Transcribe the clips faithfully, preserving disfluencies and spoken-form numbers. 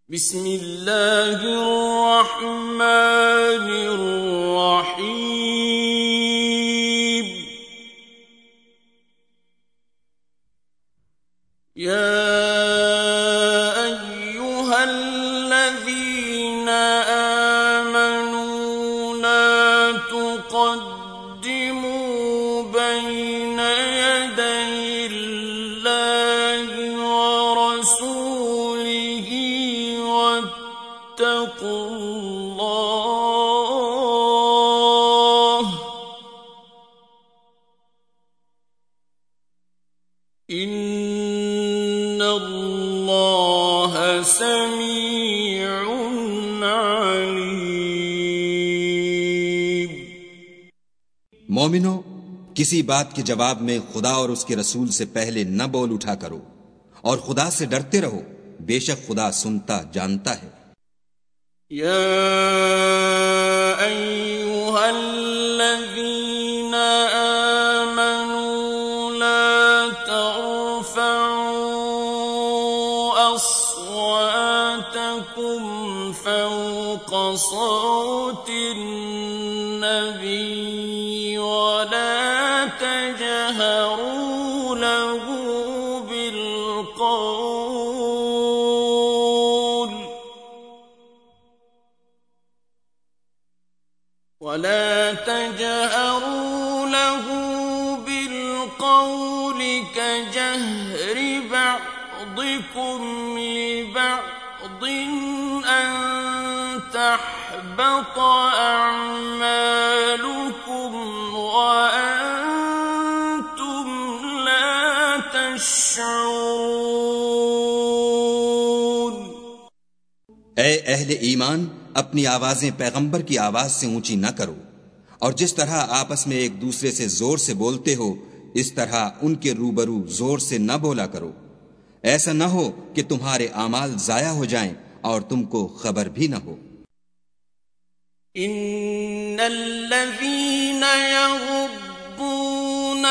बिस्मिल्लाहिर्रहमानिर्रहीम। या अय्युहल्लज़ीना आमनू ला तुक़द्दिमू बैना यदयिल्लाहि व रसूलिही वत्तक़ुल्लाह इन्नल्लाह समीउन अलीम। मोमिनो, किसी बात के जवाब में खुदा और उसके रसूल से पहले न बोल उठा करो और खुदा से डरते रहो, बेशक खुदा सुनता जानता है। या अय्युहल्लज़ीना आमनू ला तर्फअू अस्वातकुम फौक़ सौतिन नबी वला तजहरू लहू बिलक़ौल वला तजहरू लहू बिलक़ौल कजहरि बअदिकुम लिबअदिन अन तहबत अअमालुकुम व अंतुम ला तशऊरून। ए अहले ईमान, अपनी आवाजें पैगंबर की आवाज से ऊंची न करो, और जिस तरह आपस में एक दूसरे से जोर से बोलते हो, इस तरह उनके रूबरू जोर से न बोला करो। ऐसा न हो कि तुम्हारे आमाल जाया हो जाएं और तुमको खबर भी न हो। इन्नल्लज़ीना यग़ुद्दूना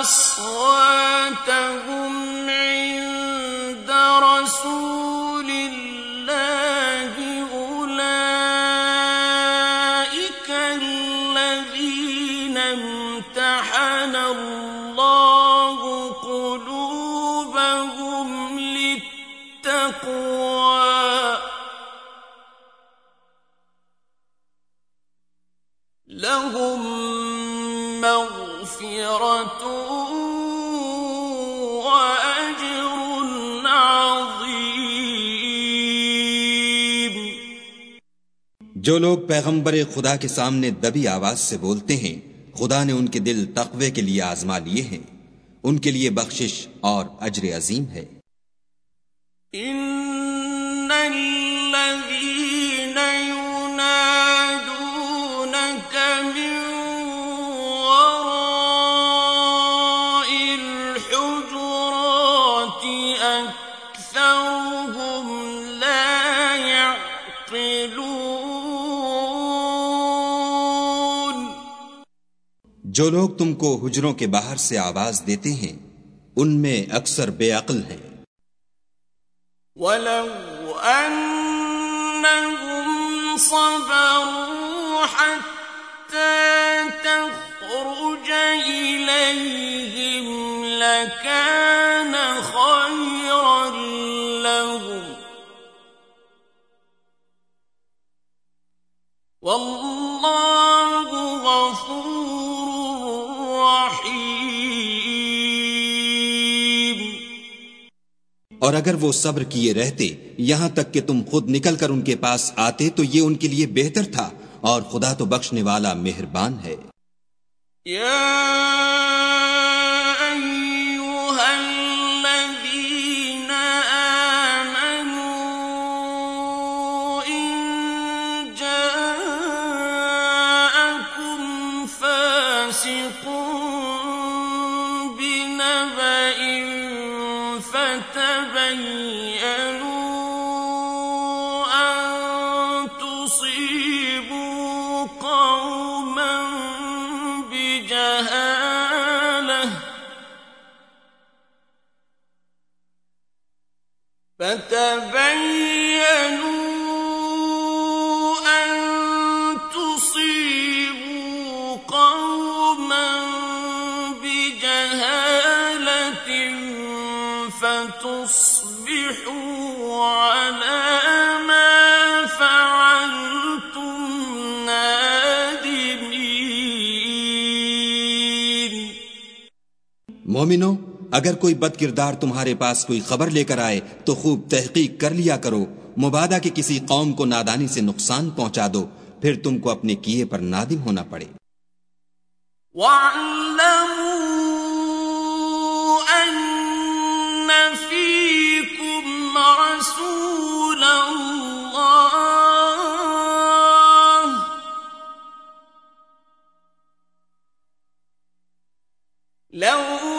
अस्वातहुम इंद रसूलिल्लाहि उलाइका अल्लज़ीना इम्तहनल्लाहु क़ुलूबहुम लित्तक़वा लहुम मग़फ़िरतुन व अज्रुन अज़ीम। जो लोग पैगंबर खुदा के सामने दबी आवाज से बोलते हैं, खुदा ने उनके दिल तक़वे के लिए आजमा लिए हैं, उनके लिए बख्शिश और अज्र अजीम है। इन्नल्लज़ीना युनादूनक मिन वराइल हुजुराति अक्सरुहुम ला यअक़िलून। जो लोग तुमको हुजरों के बाहर से आवाज देते हैं, उनमें अक्सर बेअक्ल हैं। वलौ अन्नहुम सबरू हत्ता तख़रुज इलैहिम लकान खैरन लहुम वल्लाहु गफूरुर रहीम। और अगर वो सब्र किए रहते यहां तक कि तुम खुद निकल कर उनके पास आते तो ये उनके लिए बेहतर था, और खुदा तो बख्शने वाला मेहरबान है। या अय्युहल्लज़ीना आमनू इन जाअकुम फासिकुन बिनबइन फतबय्यनू अन तुसीबू कौमन बिजहालह فتبينوا मोमिनो, अगर कोई बदकिरदार तुम्हारे पास कोई खबर लेकर आए तो खूब तहकीक कर लिया करो। मुबादा कि किसी कौम को नादानी से नुकसान पहुंचा दो, फिर तुमको अपने किए पर नादिम होना पड़े। वअलमू अन्ना फीकुम रसूलल्लाह लौ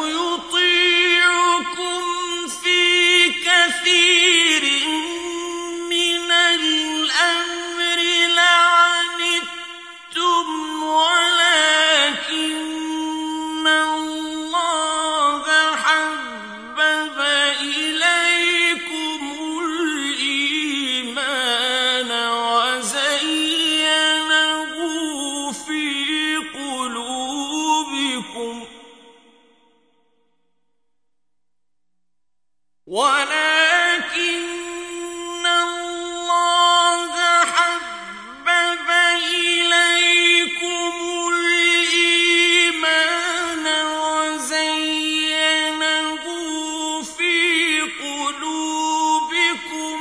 युतीउकुम फी कसीरिन मिनल अम्रि लअनित्तुम वलाकिन्न अल्लाह हब्बब इलैकुमुल ईमान वज़य्यनहु फी क़ुलूबिकुम ولكن الله حبب إليكم الإيمان وزينه في قلوبكم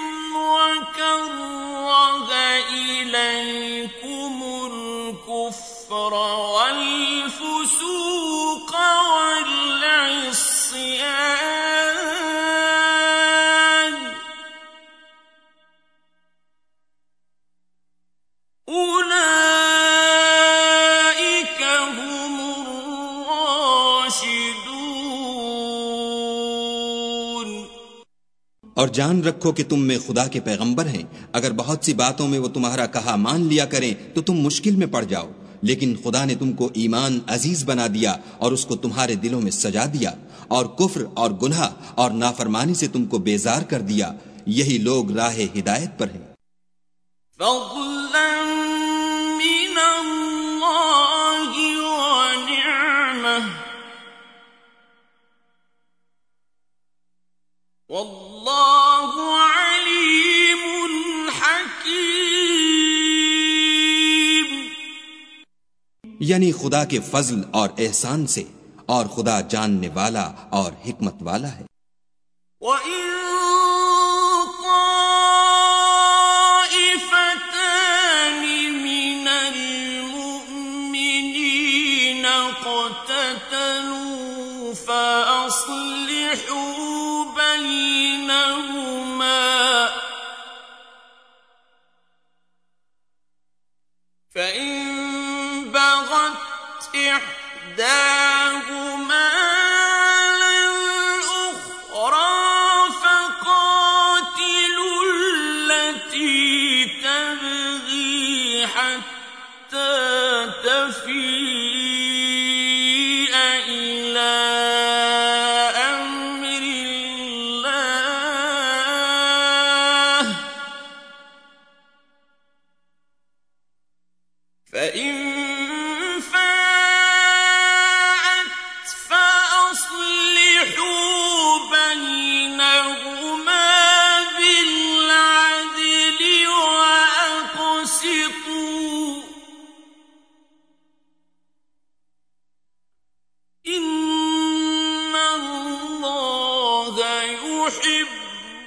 وكره إليكم الكفر والفسوق والعصيان أولئك هم الراشدون। और जान रखो कि तुम में खुदा के पैगंबर हैं। अगर बहुत सी बातों में वो तुम्हारा कहा मान लिया करें तो तुम मुश्किल में पड़ जाओ, लेकिन खुदा ने तुमको ईमान अजीज बना दिया और उसको तुम्हारे दिलों में सजा दिया, और कुफ्र और गुनाह और नाफरमानी से तुमको बेजार कर दिया। यही लोग राह हिदायत पर हैं। फज़लन मिनल्लाहि व निअमह वल्लाहु अलीमुन हकीम। यानी खुदा के फजल और एहसान से, और खुदा जानने वाला और हिकमत वाला है। وَإِن طَائِفَتَانِ مِنَ الْمُؤْمِنِينَ اقْتَتَلُوا فَأَصْلِحُوا بَيْنَهُمَا فَإِن بَغَتْ إِحْدَاهُمَا عَلَى الْأُخْرَى فَقَاتِلُوا الَّتِي تَبْغِي حَتَّى تَفِيءَ إِلَى أَمْرِ اللَّهِ فَإِن فَاءَتْ فَأَصْلِحُوا بَيْنَهُمَا بِالْعَدْلِ وَأَقْسِطُوا إِنَّ اللَّهَ يُحِبُّ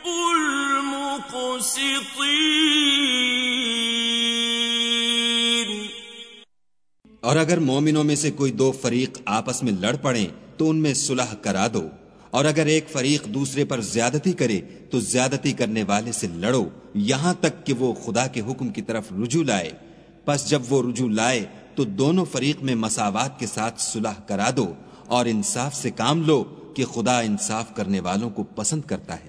الْمُقْسِطِينَ। और अगर मोमिनों में से कोई दो फरीक आपस में लड़ पड़े तो उनमें सुलह करा दो, और अगर एक फरीक दूसरे पर ज्यादती करे तो ज्यादती करने वाले से लड़ो, यहां तक कि वो खुदा के हुक्म की तरफ रुजू लाए। बस जब वो रुजू लाए तो दोनों फरीक में मसावात के साथ सुलह करा दो, और इंसाफ से काम लो कि खुदा इंसाफ करने वालों को पसंद करता है।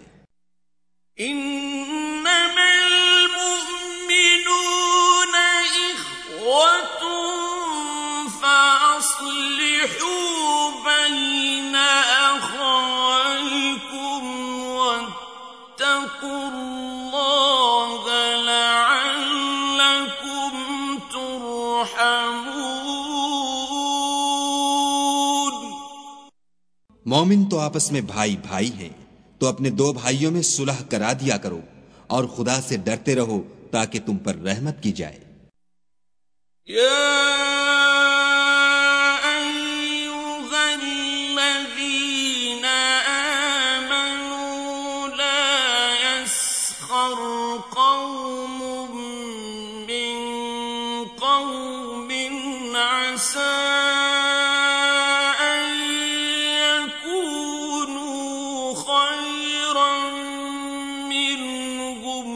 इन्नमल मुअ्मिनून इख्वतुन फअस्लिहू बैन अख़वैकुम वत्तक़ुल्लाह लअल्लकुम तुरहमून। मोमिन तो आपस में भाई भाई हैं, तो अपने दो भाइयों में सुलह करा दिया करो और खुदा से डरते रहो ताकि तुम पर रहमत की जाए। या अय्युहल्लज़ीना قوم من قوم عسى أن يكونوا خيرا منهم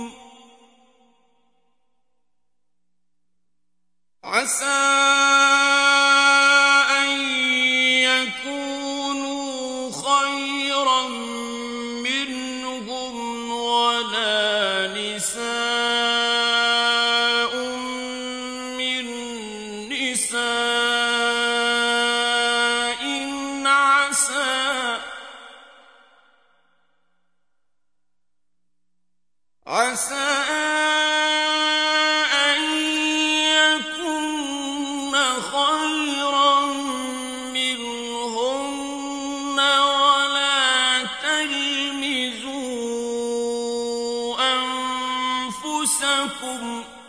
عسى أن يكونوا خيرا منهم ولا نساء من نساء عسى عسى أن يكن خيرا منهن ولا تلمزوا أنفسكم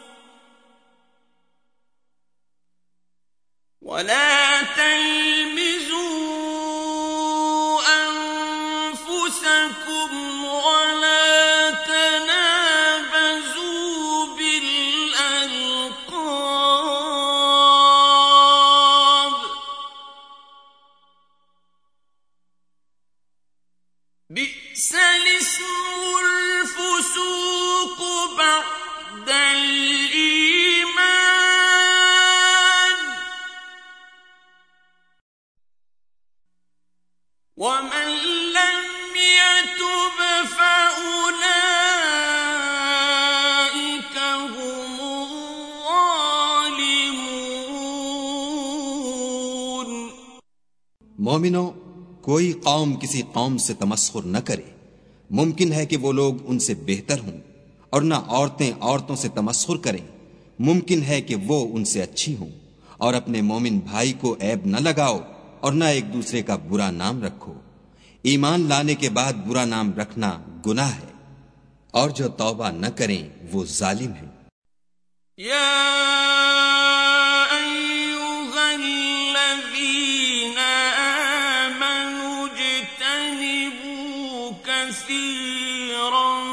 ولا تلمزوا أنفسكم ولا تنابزوا بالألقاب بئس الاسم الفسوق بعد الإيمان ومن لم يتب فأولئك هم الظالمون मोमिनो, कोई कौम किसी कौम से तमस्खुर न करे। मुमकिन है कि वो लोग उनसे बेहतर हों, और न औरतें औरतों से तमस्खुर करें। मुमकिन है कि वो उनसे अच्छी हों। और अपने मोमिन भाई को ऐब न लगाओ और न एक दूसरे का बुरा नाम रखो। ईमान लाने के बाद बुरा नाम रखना गुनाह है, और जो तौबा न करें वो जालिम है। या अय्युहल्लज़ीन आमनू इज्तनिबू कसीरन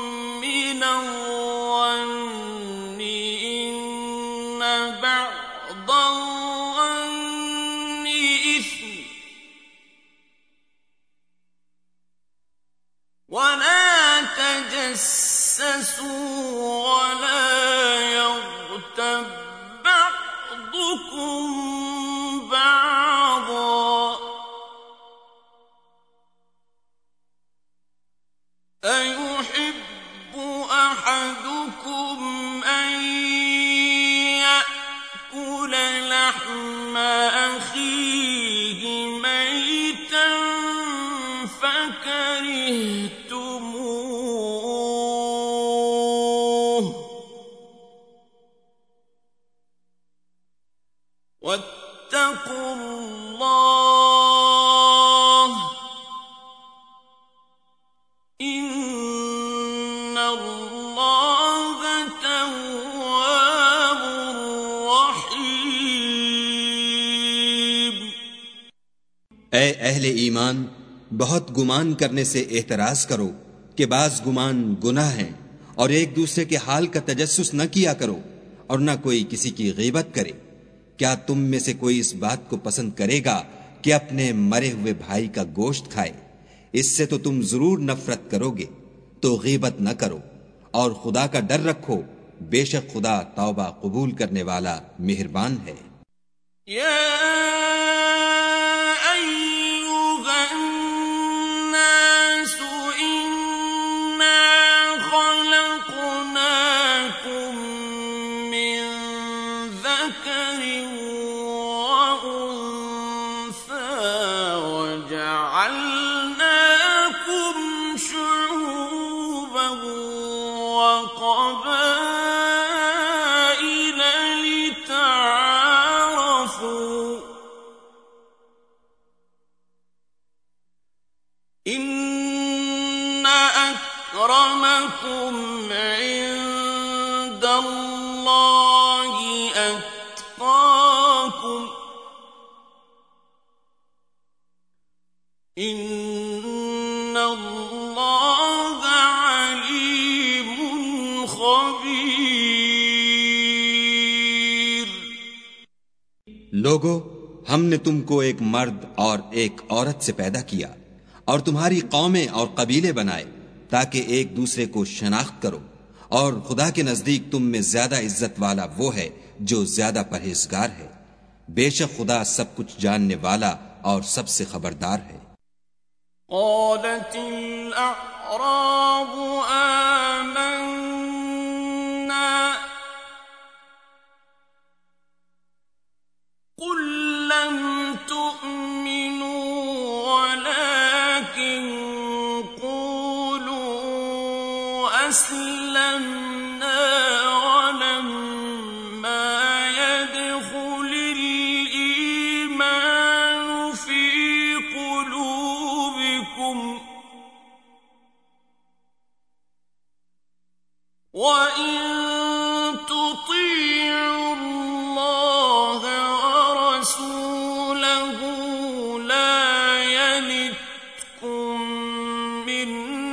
मिनज़्ज़न्नि इन्न बअदज़-ज़न्नि इस्म ولا تجسسوا ولا يغتب بعضكم بعضا أيحب أحدكم أن يأكل لحم أخيه ميتا فكرهتموه واتقوا الله إن الله تواب رحيم। ऐ अहले ईमान, बहुत गुमान करने से एहतराज करो कि बाज गुमान गुनाह है, और एक दूसरे के हाल का तजस्सुस न किया करो, और न कोई किसी की गीबत करे। क्या तुम में से कोई इस बात को पसंद करेगा कि अपने मरे हुए भाई का गोश्त खाए? इससे तो तुम जरूर नफरत करोगे। तो गीबत न करो और खुदा का डर रखो, बेशक खुदा तौबा कबूल करने वाला मेहरबान है। या إن أكرمكم عند الله أتقاكم إن الله عليم خبير लोगो, हमने तुमको एक मर्द और एक औरत से पैदा किया और तुम्हारी कौमें और कबीले बनाए ताकि एक दूसरे को शनाख्त करो, और खुदा के नजदीक तुम में ज्यादा इज्जत वाला वो है जो ज्यादा परहेजगार है। बेशक खुदा सब कुछ जानने वाला और सबसे खबरदार है। قالتِلْ أَعْرَابُ آمَنَّا قُل لَّمْ تُؤْمِنُوا وَلَٰكِن قُولُوا أَسْلَمْنَا وَلَمَّا يَدْخُلِ الْإِيمَانُ فِي قُلُوبِكُمْ وَإِن تُطِيعُوا اللَّهَ وَرَسُولَهُ لَا يَلِتْكُم مِّنْ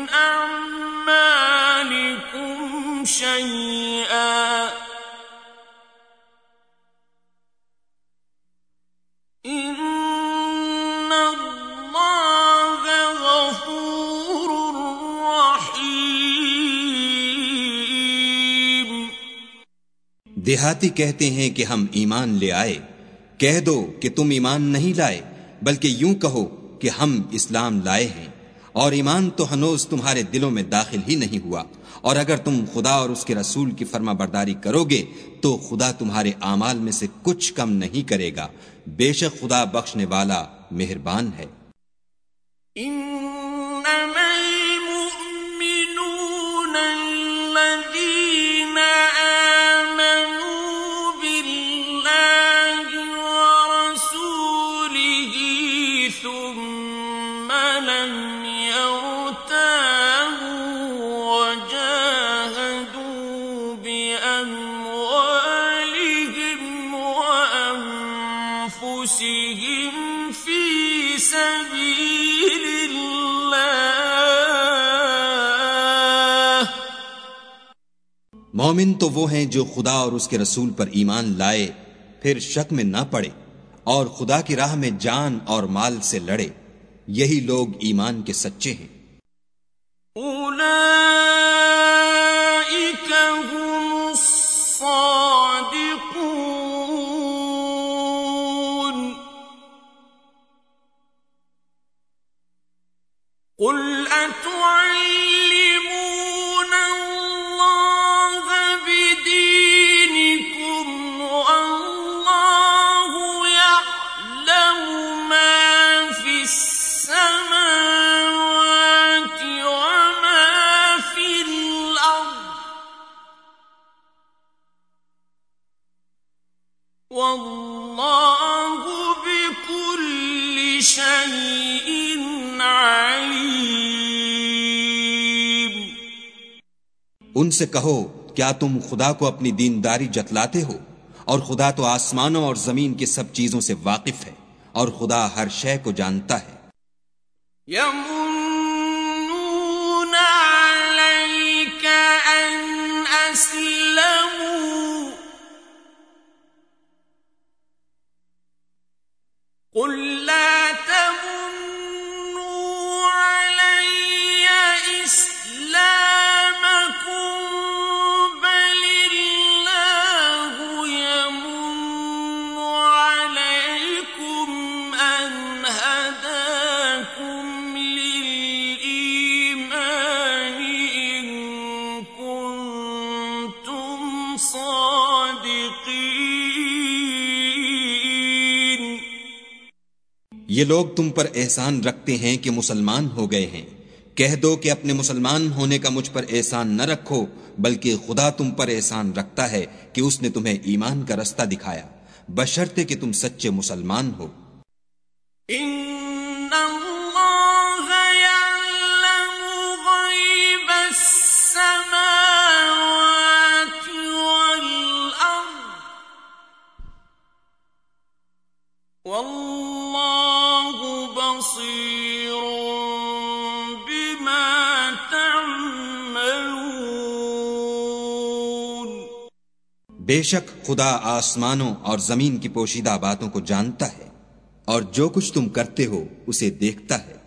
أَعْمَالِكُمْ شَيْئًا إِنَّ اللَّهَ غَفُورٌ رَّحِيمٌ देहाती कहते हैं कि हम ईमान ले आए। कह दो कि तुम ईमान नहीं लाए, बल्कि यूं कहो कि हम इस्लाम लाए हैं, और ईमान तो हनोज तुम्हारे दिलों में दाखिल ही नहीं हुआ। और अगर तुम खुदा और उसके रसूल की फर्माबरदारी करोगे तो खुदा तुम्हारे आमाल में से कुछ कम नहीं करेगा। बेशक खुदा बख्शने वाला मेहरबान है। إِنَّمَا الْمُؤْمِنُونَ الَّذِينَ آمَنُوا بِاللَّهِ وَرَسُولِهِ ثُمَّ لَمْ يَرْتَابُوا وَجَاهَدُوا بِأَمْوَالِهِمْ وَأَنفُسِهِمْ فِي سَبِيلِ اللَّهِ मोमिन तो वो हैं जो खुदा और उसके रसूल पर ईमान लाए, फिर शक में ना पड़े और खुदा की राह में जान और माल से लड़े। यही लोग ईमान के सच्चे हैं। أُولَئِكَ هُمُ الصَّادِقُونَ قُلْ أَتُعَلِّمُونَ اللَّهَ بِدِينِكُمْ وَاللَّهُ يَعْلَمُ مَا فِي السَّمَاوَاتِ وَمَا فِي الْأَرْضِ وَاللَّهُ بِكُلِّ شَيْءٍ عَلِيمٌ उनसे कहो, क्या तुम खुदा को अपनी दीनदारी जतलाते हो? और खुदा तो आसमानों और जमीन की सब चीजों से वाकिफ है, और खुदा हर शय को जानता है। يَمُنُّونَ عَلَيْكَ أَنْ أَسْلَمُوا قُل لَّا تَمُنُّوا عَلَيَّ إِسْلَامَكُم بَلِ اللَّهُ يَمُنُّ عَلَيْكُمْ أَنْ هَدَاكُمْ لِلْإِيمَانِ إِن كُنتُمْ صَادِقِينَ ये लोग तुम पर एहसान रखते हैं कि मुसलमान हो गए हैं। कह दो कि अपने मुसलमान होने का मुझ पर एहसान न रखो, बल्कि खुदा तुम पर एहसान रखता है कि उसने तुम्हें ईमान का रास्ता दिखाया, बशर्ते कि तुम सच्चे मुसलमान हो। إِنَّ اللَّهَ يَعْلَمُ غَيْبَ السَّمَاوَاتِ وَالْأَرْضِ وَاللَّهُ بَصِيرٌ بِمَا تَعْمَلُونَ बेशक खुदा आसमानों और जमीन की पोशीदा बातों को जानता है और जो कुछ तुम करते हो उसे देखता है।